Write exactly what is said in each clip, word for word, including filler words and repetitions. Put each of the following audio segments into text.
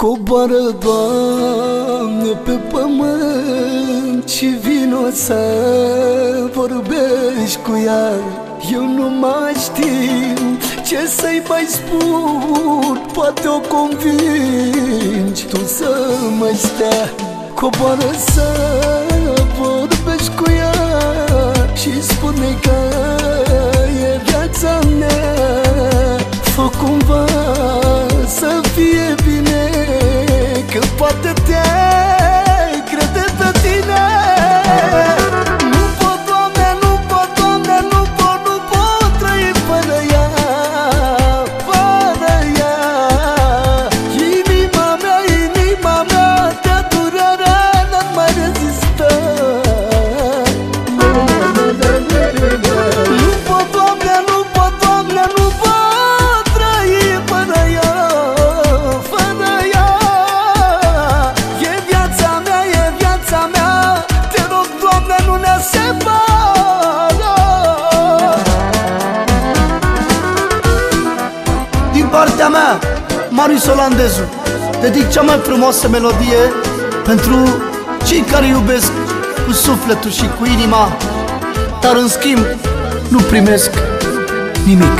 Coboară, Doamne, pe pământ și vino să vorbești cu ea. Eu nu mai știu ce să-i mai spun, poate o convingi tu să mai stea. Coboară să vorbești cu ea și spune că e viața mea. Fă cumva să fie bine, că poate te crede pe tine. Nu pot, Doamne, nu pot, Doamne, nu pot, nu pot trăi fără ea, fără ea. Inima mea, inima mea, de durere n-ar mai rezista. Nu pot, Doamne, nu pot, Doamne, nu pot trăi fără ea, fără ea. E viața mea, e viața mea, te rog, Doamne, nu ne separă. Din partea mea, Marius Olandezu, dedic cea mai frumoasă melodie pentru cei care iubesc cu sufletul și cu inima, dar în schimb nu primesc nimic.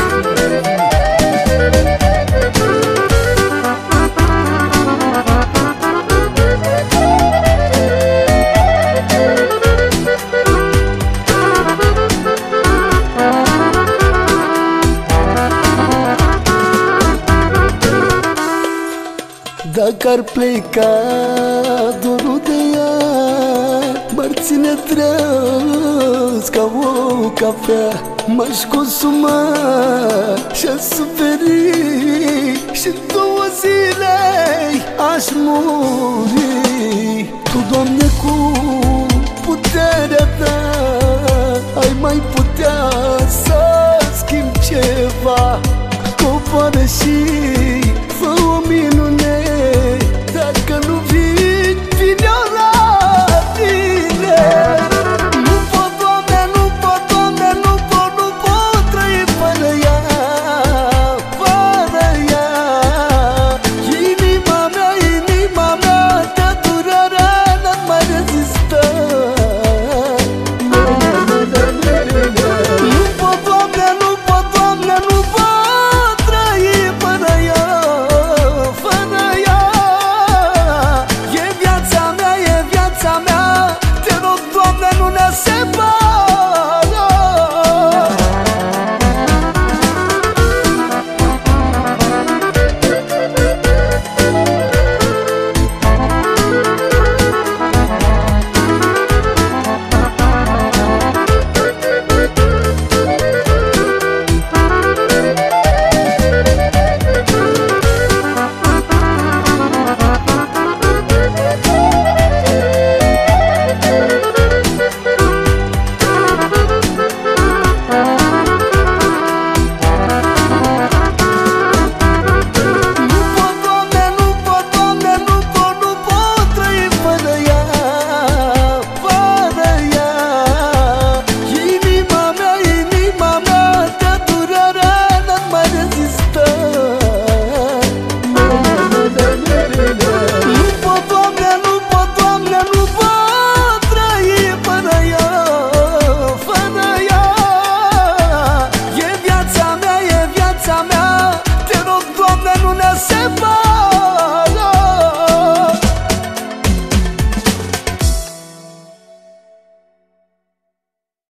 Dacă ar pleca dorul de ea, m-ar ține treaz ca o cafea. M-aș consuma și-aș suferi și-n două zile aș muri. Tu, Doamne,